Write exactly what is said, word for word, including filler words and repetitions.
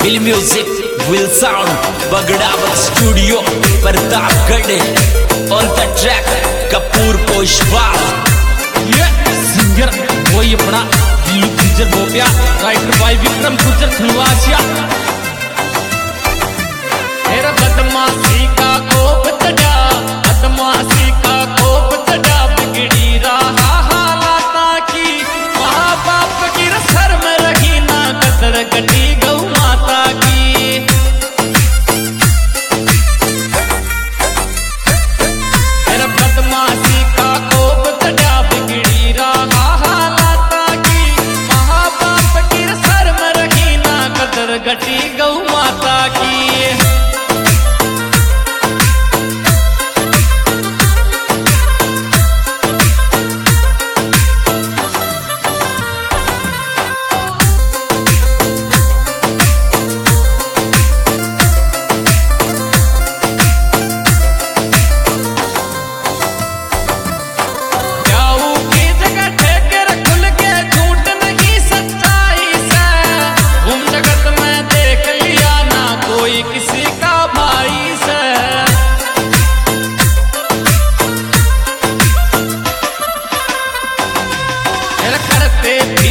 Will music will sound Bagdawat studio Pratapgarh on the track Kapoor Poshwal. ये singer वही अपना दिल्लू गुजर बोपिया, राइटर बाय विक्रम गुजर खनवासिया। मेरा बदमाशी का कोप चढ़ा, बदमाशी का कोप चढ़ा, बिगड़ी रहा हालाता की माँ बाप की सर में रही ना कदर गटी गौ माता की। मेरा बदमाशी का कोप चढ़ा, बिगड़ी रहा हालाता की माँ बाप की सर में रही ना कदर गटी गौ माता की। किसी का भाई से करते